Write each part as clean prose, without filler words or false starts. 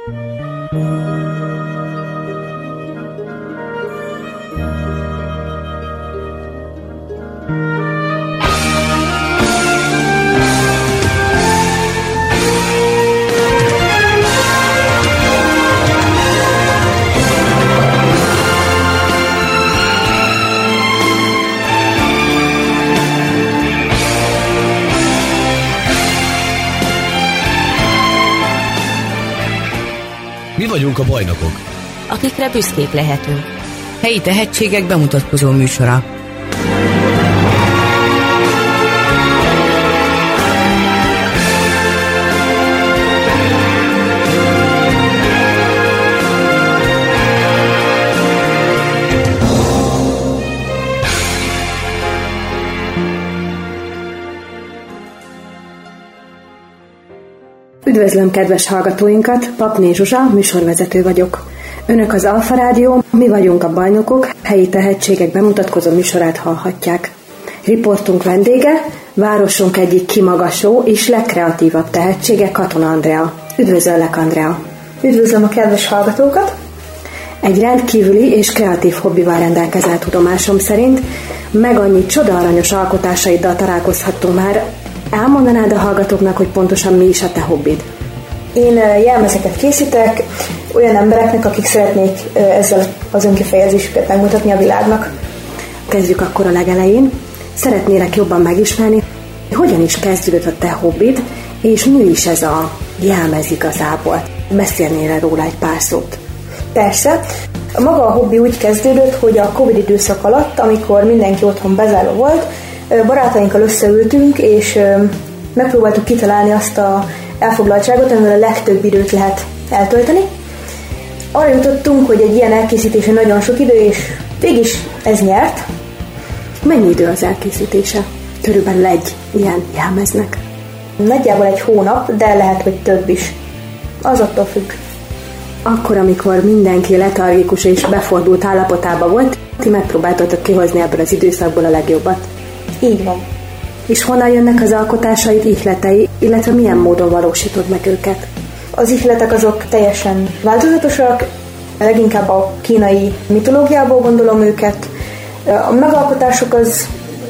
Mi vagyunk a bajnokok, akikre büszkék lehetünk. Helyi tehetségek bemutatkozó műsora. Üdvözlöm kedves hallgatóinkat, Papné Zsuzsa, műsorvezető vagyok. Önök az Alfa Rádió, mi vagyunk a bajnokok, helyi tehetségek bemutatkozó műsorát hallhatják. Riportunk vendége, városunk egyik kimagasló és legkreatívabb tehetsége, Katona Andrea. Üdvözöllek, Andrea! Üdvözlöm a kedves hallgatókat! Egy rendkívüli és kreatív hobbival rendelkezel tudomásom szerint, meg annyi csodaaranyos alkotásaiddal találkozhattunk már. Elmondanád a hallgatóknak, hogy pontosan mi is a te hobbid? Én jelmezeket készítek olyan embereknek, akik szeretnék ezzel az önkifejezésüket megmutatni a világnak. Kezdjük akkor a legelején. Szeretnélek jobban megismerni, hogyan is kezdődött a te hobbid, és mi is ez a jelmez igazából. Beszélnél róla egy pár szót? Persze. Maga a hobbi úgy kezdődött, hogy a Covid időszak alatt, amikor mindenki otthon bezárva volt, barátainkkal összeültünk, és megpróbáltuk kitalálni azt a elfoglaltságot, amivel a legtöbb időt lehet eltölteni. Arra jutottunk, hogy egy ilyen elkészítése nagyon sok idő, és végig ez nyert. Mennyi idő az elkészítése? Körülbelül egy ilyen jelmeznek. Nagyjából egy hónap, de lehet, hogy több is. Az attól függ. Akkor, amikor mindenki letargikus és befordult állapotában volt, ti megpróbáltatok kihozni ebből az időszakból a legjobbat. Így van. És honnan jönnek az alkotásaid, ihletei, illetve milyen módon valósítod meg őket? Az ihletek azok teljesen változatosak, leginkább a kínai mitológiából gondolom őket. A megalkotások az...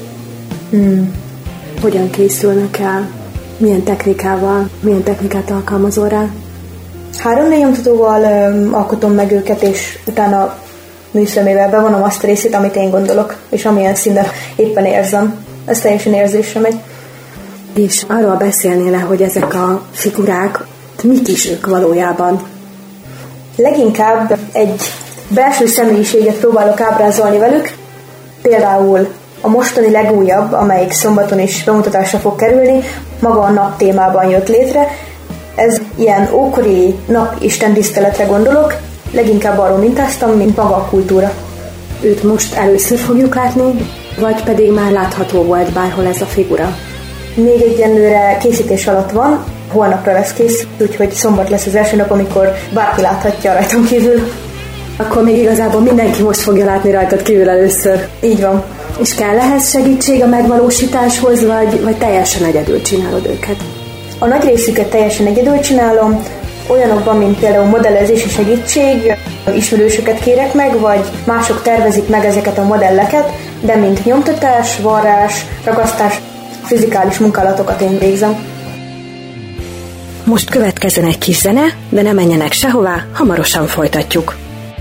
Hogyan készülnek el? Milyen technikával? Milyen technikát alkalmazol rá? 3D nyomtatóval alkotom meg őket, és utána műszömével bevonom azt a részét, amit én gondolok, és amilyen szinten éppen érzem. Ez teljesen érzésre megy. És arról beszélnél, hogy ezek a figurák, mik is ők valójában? Leginkább egy belső személyiséget próbálok ábrázolni velük. Például a mostani legújabb, amelyik szombaton is bemutatásra fog kerülni, maga a nap témában jött létre. Ez ilyen ókori napistentiszteletre gondolok, leginkább arról mintáztam, mint maga a kultúra. Őt most először fogjuk látni, vagy pedig már látható volt bárhol ez a figura? Még egyenlőre készítés alatt van, holnapra lesz kész, úgyhogy szombat lesz az első nap, amikor bárki láthatja rajtam kívül. Akkor még igazából mindenki most fogja látni rajtad kívül először. Így van. És kell ehhez segítség a megvalósításhoz, vagy teljesen egyedül csinálod őket? A nagy részüket teljesen egyedül csinálom, olyanokban, mint például modellezési segítség, ismerősöket kérek meg, vagy mások tervezik meg ezeket a modelleket, de mint nyomtatás, varrás, ragasztás, fizikális munkálatokat én végzem. Most következzen egy kis zene, de ne menjenek sehová, hamarosan folytatjuk.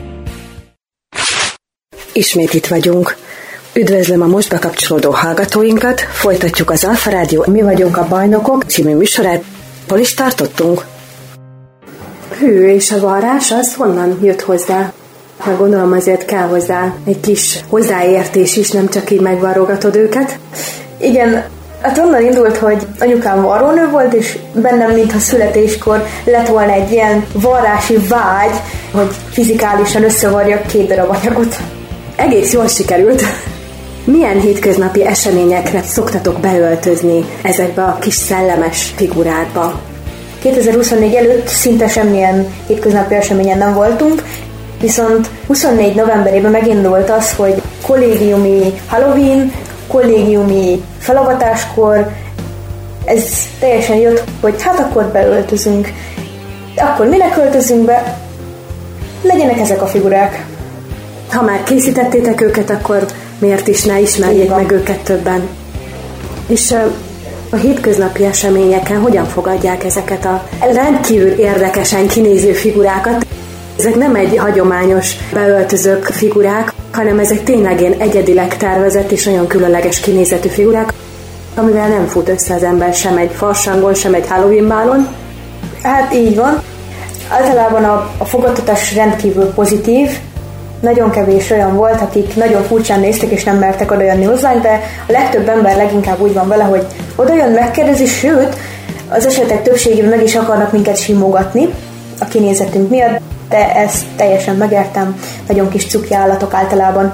Ismét itt vagyunk. Üdvözlöm a most bekapcsolódó hallgatóinkat, folytatjuk az Alfa Rádió Mi vagyunk a bajnokok című műsorát. Hol is tartottunk? Hű, és a varrás az honnan jött hozzá? Hát gondolom azért kell hozzá egy kis hozzáértés is, nem csak így megvarrogatod őket. Igen, hát onnan indult, hogy anyukám varrónő volt, és bennem mintha születéskor lett volna egy ilyen varrási vágy, hogy fizikálisan összevarjak 2 darab anyagot. Egész jól sikerült. Milyen hétköznapi eseményekre szoktatok beöltözni ezekbe a kis szellemes figurákba? 2024 előtt szinte semmilyen hétköznapi eseményen nem voltunk, viszont 24 novemberében megindult az, hogy kollégiumi Halloween, kollégiumi felavatáskor, ez teljesen jött, hogy hát akkor beöltözünk. akkor minek költözünk be? Legyenek ezek a figurák. Ha már készítettétek őket, akkor miért is ne ismerjék meg őket többen? És a hétköznapi eseményeken hogyan fogadják ezeket a rendkívül érdekesen kinéző figurákat? Ezek nem egy hagyományos beöltözők figurák, hanem ezek tényleg ilyen egyedileg tervezett és nagyon különleges kinézetű figurák, amivel nem fut össze az ember sem egy farsangon, sem egy Halloween bálon. Hát így van. Általában a fogadtatás rendkívül pozitív. Nagyon kevés olyan volt, akik nagyon furcsán néztek és nem mertek odajönni hozzánk, de a legtöbb ember leginkább úgy van vele, hogy odajön, megkérdezi, sőt, az esetek többségében meg is akarnak minket simogatni a kinézetünk miatt, de ezt teljesen megértem, nagyon kis cuki állatok általában.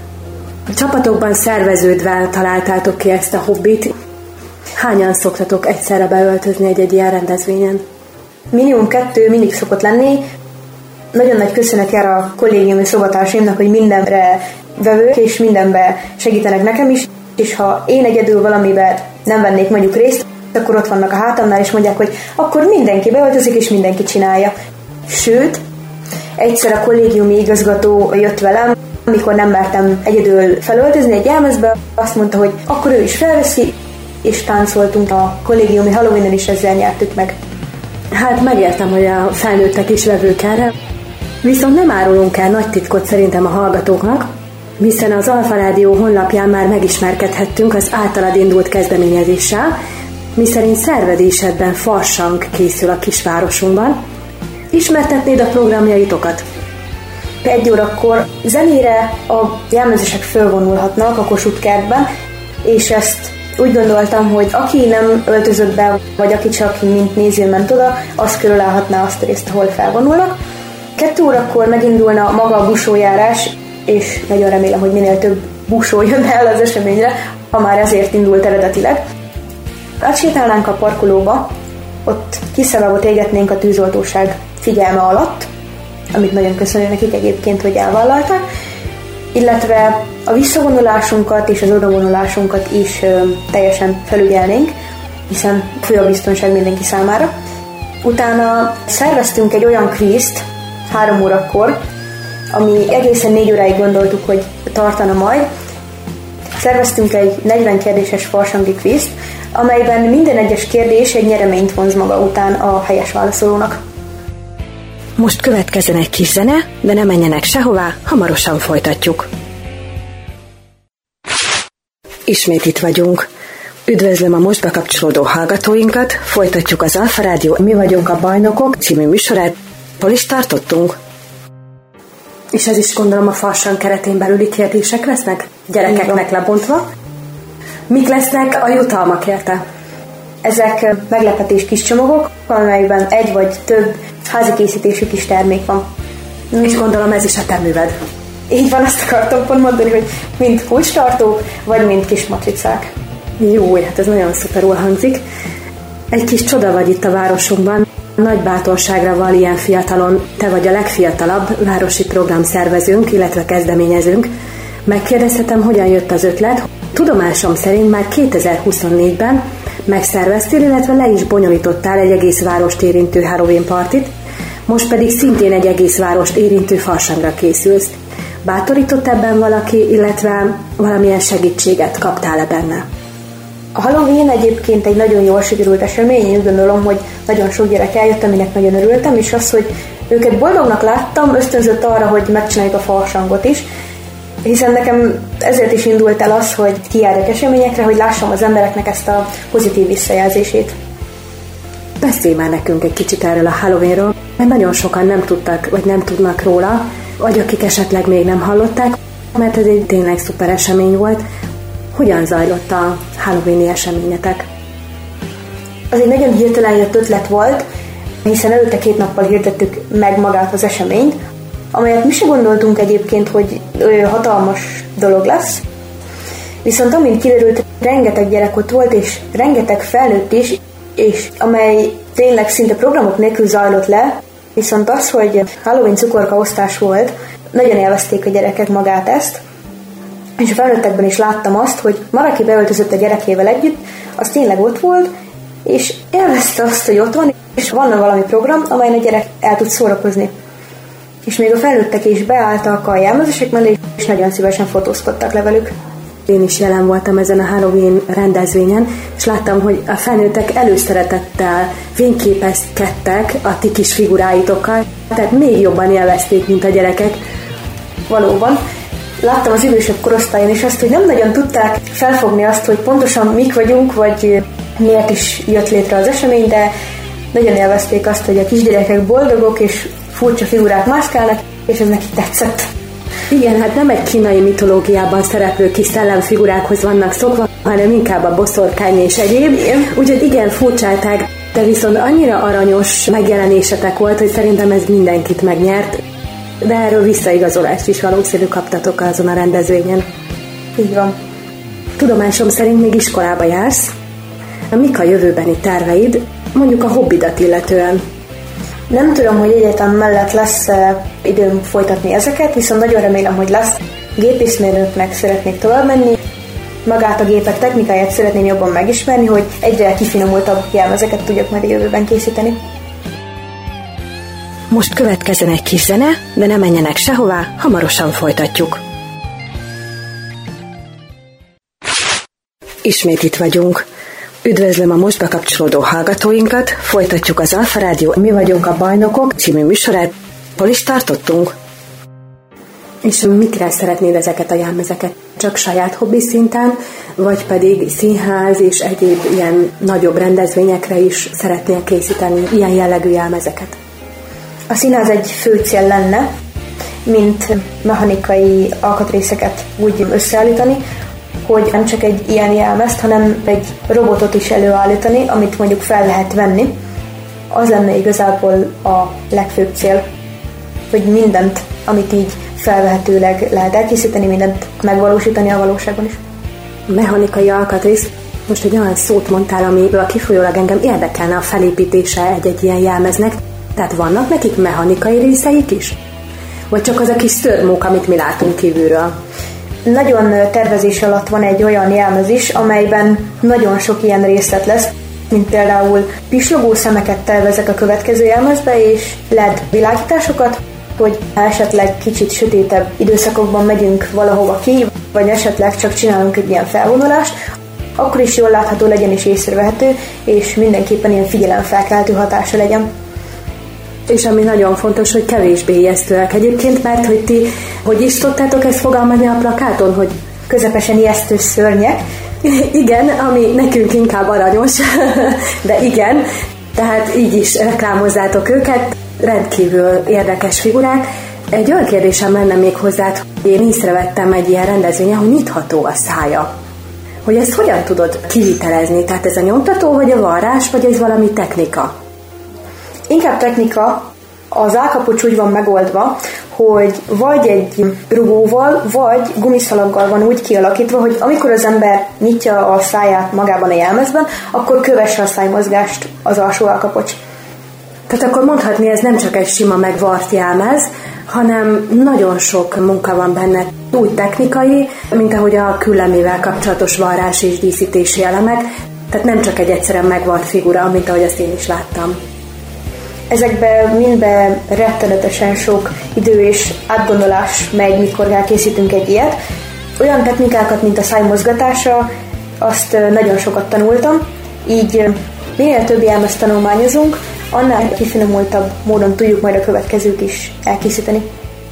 A csapatokban szerveződve találtátok ki ezt a hobbit. Hányan szoktatok egyszerre beöltözni egy ilyen rendezvényen? Minimum 2 mindig szokott lenni. Nagyon nagy köszönet jár a kollégiumi szobatársaimnak, hogy mindenre vevők, és mindenbe segítenek nekem is, és ha én egyedül valamiben nem vennék mondjuk részt, akkor ott vannak a hátamnál, és mondják, hogy akkor mindenki beöltözik, és mindenki csinálja. Sőt, egyszer a kollégiumi igazgató jött velem, amikor nem mertem egyedül felöltözni egy jelmezbe, azt mondta, hogy akkor ő is felveszi, és táncoltunk a kollégiumi Halloween-en, is ezzel nyertük meg. Hát megértem, hogy a felnőttek is vevők erre, viszont nem árulunk el nagy titkot szerintem a hallgatóknak, hiszen az Alfa Rádió honlapján már megismerkedhettünk az általad indult kezdeményezéssel, miszerint szervezésedben farsang készül a kisvárosunkban. Ismertetnéd a programjaitokat? 1 órakor zenére a jelmezesek fölvonulhatnak a Kossuth kertben, és ezt úgy gondoltam, hogy aki nem öltözött be, vagy aki csak mint néző ment oda, az körülállhatná azt a részt, ahol felvonulnak. 2 órakor megindulna maga a busójárás, és nagyon remélem, hogy minél több busó jön el az eseményre, ha már ezért indult eredetileg. Átsétálnánk a parkolóba, ott kiszabábot égetnénk a tűzoltóság figyelme alatt, amit nagyon köszönöm nekik egyébként, hogy elvállalták, illetve a visszavonulásunkat és az odavonulásunkat is teljesen felügyelnénk, hiszen fő a biztonság mindenki számára. Utána szerveztünk egy olyan kvízt 3 órakor, ami egészen 4 óráig gondoltuk, hogy tartana majd. Szerveztünk egy 40 kérdéses farsangi kvízt, amelyben minden egyes kérdés egy nyereményt vonz maga után a helyes válaszolónak. Most következzen egy kis zene, de ne menjenek sehová, hamarosan folytatjuk. Ismét itt vagyunk. Üdvözlöm a most bekapcsolódó hallgatóinkat, folytatjuk az Alfa Rádió Mi vagyunk a bajnokok című műsorát. Hol is tartottunk? És ez is gondolom a farsang keretén belüli kérdések lesznek? Gyerekeknek lebontva. Mik lesznek a jutalmak érte? Ezek meglepetés kis csomagok, amelyben 1 vagy több házi készítésű kis termék van. És gondolom ez is a te műved. Így van, azt akartam pont mondani, hogy mind kulcstartók, vagy mind kis matricák. Jó, hát ez nagyon szuperul hangzik. Egy kis csoda vagy itt a városunkban. Nagy bátorságra val ilyen fiatalon. Te vagy a legfiatalabb városi programszervezőnk, illetve kezdeményezőnk. Megkérdezhetem, hogyan jött az ötlet. Tudomásom szerint már 2024-ben megszerveztél, illetve le is bonyolítottál egy egész várost érintő Halloween partit, most pedig szintén egy egész várost érintő farsangra készülsz. Bátorított ebben valaki, illetve valamilyen segítséget kaptál-e benne? A Halloween egyébként egy nagyon jól sikerült esemény, én úgy gondolom, hogy nagyon sok gyerek eljött, aminek nagyon örültem, és az, hogy őket boldognak láttam, ösztönzött arra, hogy megcsináljuk a farsangot is, hiszen nekem ezért is indult el az, hogy kijárjak eseményekre, hogy lássam az embereknek ezt a pozitív visszajelzését. Beszélj már nekünk egy kicsit erről a Halloweenról, mert nagyon sokan nem tudtak, vagy nem tudnak róla, vagy akik esetleg még nem hallották, mert ez egy tényleg szuper esemény volt. Hogyan zajlott a Halloween-i eseményetek? Az egy nagyon hirtelen jött ötlet volt, hiszen előtte 2 nappal hirdettük meg magát az eseményt, amelyet mi se gondoltunk egyébként, hogy hatalmas dolog lesz. Viszont amint kiderült, rengeteg gyerek ott volt, és rengeteg felnőtt is, és amely tényleg szinte programok nélkül zajlott le, viszont az, hogy Halloween cukorkaosztás volt, nagyon élvezték a gyerekek magát ezt, és a felnőttekben is láttam azt, hogy valaki beöltözött a gyerekével együtt, az tényleg ott volt, és élvezte azt, hogy ott van, és van valami program, amelyen a gyerek el tud szórakozni. És még a felnőttek is beálltak a jelmezesek mellé, és nagyon szívesen fotózkodtak le velük. Én is jelen voltam ezen a Halloween rendezvényen, és láttam, hogy a felnőttek előszeretettel fényképezkedtek a ti kis figuráitokkal, tehát még jobban élvezték, mint a gyerekek. Valóban. Láttam az idősebb korosztályon is azt, hogy nem nagyon tudták felfogni azt, hogy pontosan mik vagyunk, vagy miért is jött létre az esemény, de nagyon élvezték azt, hogy a kisgyerekek boldogok, és furcsa figurák mászkálnak, és ez neki tetszett. Igen, hát nem egy kínai mitológiában szereplő kis szellemfigurákhoz vannak szokva, hanem inkább a boszorkány és egyéb. Úgyhogy igen, furcsálták, de viszont annyira aranyos megjelenésetek volt, hogy szerintem ez mindenkit megnyert. De erről visszaigazolást is valószínű kaptatok azon a rendezvényen. Így van. Tudomásom szerint még iskolába jársz. Mik a jövőbeni terveid, mondjuk a hobbidat illetően? Nem tudom, hogy egyetem mellett lesz időm folytatni ezeket, viszont nagyon remélem, hogy lesz. Gépészmérnöknek szeretnék tovább menni. Magát a gépek technikáját szeretném jobban megismerni, hogy egyre kifinomultabb jelmezeket tudjak majd a jövőben készíteni. Most következzen egy kis zene, de ne menjenek sehová, hamarosan folytatjuk. Ismét itt vagyunk. Üdvözlöm a most bekapcsolódó hallgatóinkat, folytatjuk az Alfa Rádió Mi vagyunk a bajnokok című műsorát. Hol is tartottunk? És mikre szeretnéd ezeket a jelmezeket? Csak saját hobbi szinten, vagy pedig színház és egyéb ilyen nagyobb rendezvényekre is szeretnél készíteni ilyen jellegű jelmezeket? A színház egy fő cél lenne, mint mechanikai alkatrészeket úgy összeállítani, hogy nem csak egy ilyen jelmezt, hanem egy robotot is előállítani, amit mondjuk fel lehet venni. Az lenne igazából a legfőbb cél, hogy mindent, amit így felvehetőleg lehet elkészíteni, mindent megvalósítani a valóságban is. Mechanikai alkatrész, most egy olyan szót mondtál, amiből kifolyólag engem érdekelne a felépítése egy-egy ilyen jelmeznek. Tehát vannak nekik mechanikai részeik is? Vagy csak az a kis szörmók, amit mi látunk kívülről? Nagyon tervezés alatt van egy olyan jelmez is, amelyben nagyon sok ilyen részlet lesz, mint például pislogó szemeket tervezek a következő jelmezbe, és LED világításokat, hogy esetleg kicsit sötétebb időszakokban megyünk valahova ki, vagy esetleg csak csinálunk egy ilyen felvonulást, akkor is jól látható legyen és észrevehető, és mindenképpen ilyen figyelemfelkeltő hatása legyen. És ami nagyon fontos, hogy kevésbé ijesztőek egyébként, mert hogy ti, hogy is tudtátok ezt fogalmazni a plakáton, hogy közepesen ijesztő szörnyek. Igen, ami nekünk inkább aranyos, de igen, tehát így is reklámozzátok őket, rendkívül érdekes figurák. Egy olyan kérdésem lenne még hozzá, hogy én észrevettem egy ilyen rendezvényen, hogy nyitható a szája. Hogy ezt hogyan tudod kivitelezni? Tehát ez a nyomtató, vagy a varrás, vagy ez valami technika? Inkább technika. Az állkapocs úgy van megoldva, hogy vagy egy rugóval, vagy gumiszalaggal van úgy kialakítva, hogy amikor az ember nyitja a száját magában a jelmezben, akkor kövesse a szájmozgást az alsó állkapocs. Tehát akkor mondhatni, ez nem csak egy sima megvart jelmez, hanem nagyon sok munka van benne, úgy technikai, mint ahogy a küllemével kapcsolatos varrás és díszítési elemek, tehát nem csak egy egyszerűen megvart figura, mint ahogy azt én is láttam. Ezekben mindben rettenetesen sok idő és átgondolás megy, mikor elkészítünk egy ilyet. Olyan technikákat, mint a szájmozgatása, azt nagyon sokat tanultam, így minél több jelmezt tanulmányozunk, annál kifinomultabb módon tudjuk majd a következőt is elkészíteni.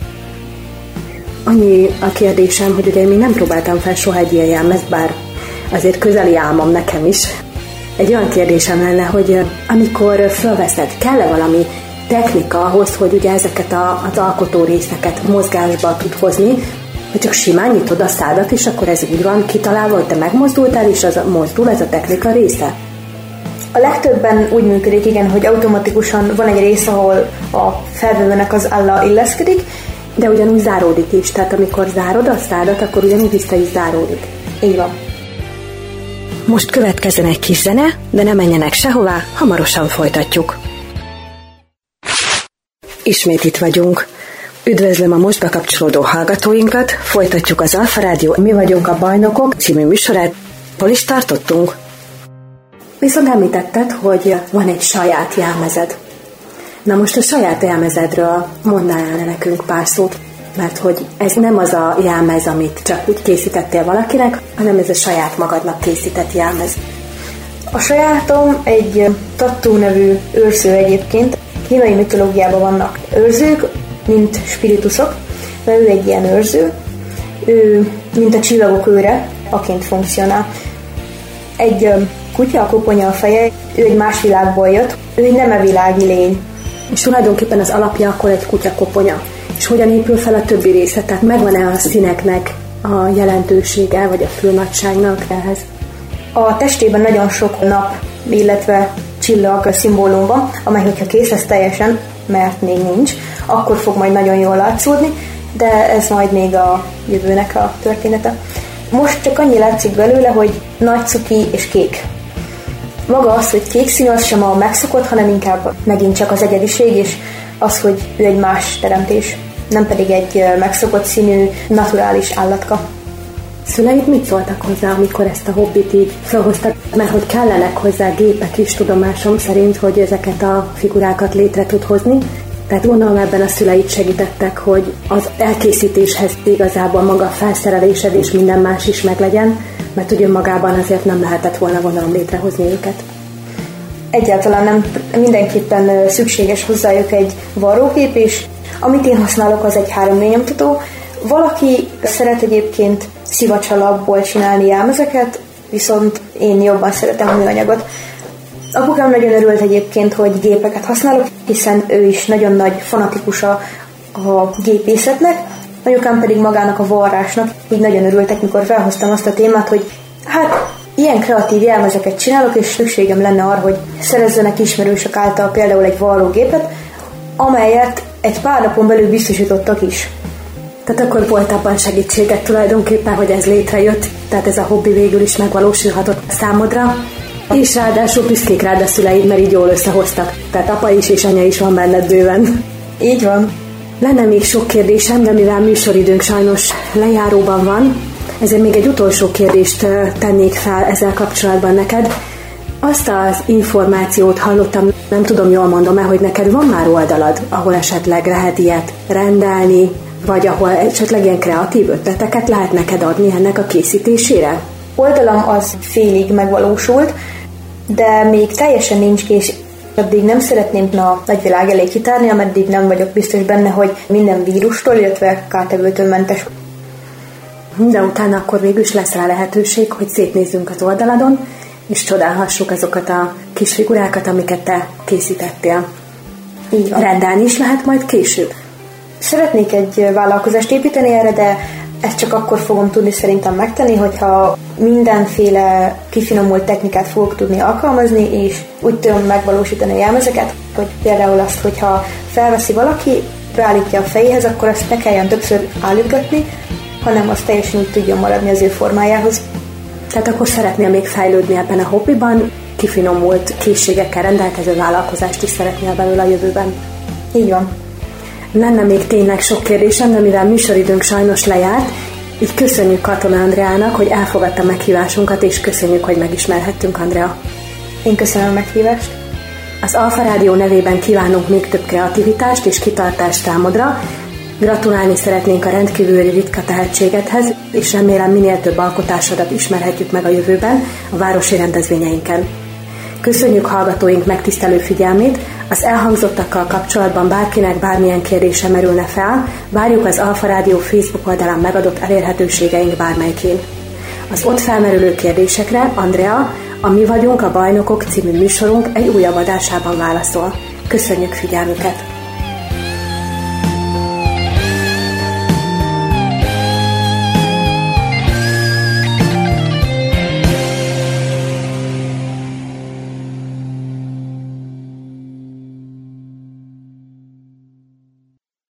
Annyi a kérdésem, hogy ugye én még nem próbáltam fel soha egy ilyen jelmezt, bár azért közeli álmom nekem is. Egy olyan kérdésem lenne, hogy amikor felveszed, kell-e valami technika ahhoz, hogy ugye ezeket az alkotó részeket mozgásba tud hozni, hogy csak simán nyitod a szádat, és akkor ez úgy van kitalálva, hogy te megmozdultál, és az mozdul, ez a technika része? A legtöbben úgy működik, igen, hogy automatikusan van egy rész, ahol a felvevőnek az álla illeszkedik, de ugyanúgy záródik is, tehát amikor zárod a szádat, akkor ugyanúgy vissza is záródik. Így van. Most következzen egy kis zene, de ne menjenek sehová, hamarosan folytatjuk. Ismét itt vagyunk. Üdvözlöm a most bekapcsolódó hallgatóinkat, folytatjuk az Alfa Rádió Mi vagyunk a bajnokok című műsorát. Hol is tartottunk? Viszont említetted, hogy van egy saját jelmezed. Na most a saját jelmezedről mondnál el nekünk pár szót, mert hogy ez nem az a jelmez, amit csak úgy készítettél valakinek, hanem ez a saját magadnak készített jelmez. A sajátom egy Tattu nevű őrző egyébként. Kínai mitológiában vannak őrzők, mint spiritusok, mert ő egy ilyen őrző. Ő, mint a csillagok őre, aként funkcionál. Egy kutya, a koponya a feje, ő egy más világból jött, ő egy nemevilági lény. És tulajdonképpen az alapja akkor egy kutya koponya. És hogyan épül fel a többi része? Tehát megvan-e a színeknek a jelentősége, vagy a fülnagyságnak ehhez? A testében nagyon sok nap, illetve csillag szimbólum van, amely, hogyha kész lesz teljesen, mert még nincs, akkor fog majd nagyon jól látszódni, de ez majd még a jövőnek a története. Most csak annyi látszik belőle, hogy nagy cuki és kék. Maga az, hogy kék színű, az sem a megszokott, hanem inkább megint csak az egyediség, és az, hogy ő egy más teremtés, nem pedig egy megszokott színű, naturális állatka. Szüleid mit szóltak hozzá, amikor ezt a hobbit így felhoztak? Mert hogy kellenek hozzá gépek is, tudomásom szerint, hogy ezeket a figurákat létre tud hozni. Tehát gondolom ebben a szüleid segítettek, hogy az elkészítéshez igazából maga a felszerelésed és minden más is meglegyen, mert ugye magában azért nem lehetett volna gondolom létrehozni őket. Egyáltalán nem, mindenképpen szükséges hozzájuk egy varrógép, és amit én használok, az egy 3D nyomtató. Valaki szeret egyébként szivacsalapból csinálni jelmezeket, viszont én jobban szeretem a műanyagot. Apukám nagyon örült egyébként, hogy gépeket használok, hiszen ő is nagyon nagy fanatikusa a gépészetnek, anyukám pedig magának a varrásnak, így nagyon örültek, mikor felhoztam azt a témát, hogy hát ilyen kreatív jelmezeket csinálok, és szükségem lenne arra, hogy szerezzenek ismerősök által például egy varrógépet, amelyet egy pár napon belül biztosítottak is. Tehát akkor volt abban segítséget tulajdonképpen, hogy ez létrejött, tehát ez a hobbi végül is megvalósulhatott számodra, és ráadásul büszkék rád a szüleid, mert így jól összehoztak. Tehát apa is és anya is van benned bőven. Így van. Lenne még sok kérdésem, de mivel műsoridőnk sajnos lejáróban van, ezért még egy utolsó kérdést tennék fel ezzel kapcsolatban neked. Azt az információt hallottam, nem tudom, jól mondom-e, hogy neked van már oldalad, ahol esetleg lehet ilyet rendelni, vagy ahol esetleg ilyen kreatív ötleteket lehet neked adni ennek a készítésére? Oldalam az félig megvalósult, de még teljesen nincs kész. Addig nem szeretném a nagyvilág elé kitárni, ameddig nem vagyok biztos benne, hogy minden vírustól, illetve kártevőtől mentes. De utána akkor végül is lesz rá lehetőség, hogy szétnézzünk az oldaladon, és csodálhassuk azokat a kis figurákat, amiket te készítettél. Így van. Rendelni is lehet majd később. Szeretnék egy vállalkozást építeni erre, de ezt csak akkor fogom tudni szerintem megtenni, hogyha mindenféle kifinomult technikát fogok tudni alkalmazni, és úgy tudom megvalósítani a jelmezeket, hogy például azt, hogyha felveszi valaki, beállítja a fejéhez, akkor azt ne kelljen többször állítgatni, hanem azt teljesen úgy tudjon maradni az ő formájához. Tehát akkor szeretnél még fejlődni ebben a hobbiban, kifinomult készségekkel rendelkező vállalkozást is szeretnél belőle a jövőben. Így van. Lenne még tényleg sok kérdésem, de mivel műsoridőnk sajnos lejárt, így köszönjük Katona Andreának, hogy elfogadta meghívásunkat, és köszönjük, hogy megismerhettünk, Andrea. Én köszönöm a meghívást. Az Alfa Rádió nevében kívánunk még több kreativitást és kitartást számodra. Gratulálni szeretnénk a rendkívüli ritka tehetségedhez, és remélem minél több alkotásodat ismerhetjük meg a jövőben a városi rendezvényeinken. Köszönjük hallgatóink megtisztelő figyelmét, az elhangzottakkal kapcsolatban bárkinek bármilyen kérdése merülne fel, várjuk az Alfa Rádió Facebook oldalán megadott elérhetőségeink bármelyikén. Az ott felmerülő kérdésekre Andrea, a Mi vagyunk a bajnokok című műsorunk egy újabb adásában válaszol. Köszönjük figyelmüket!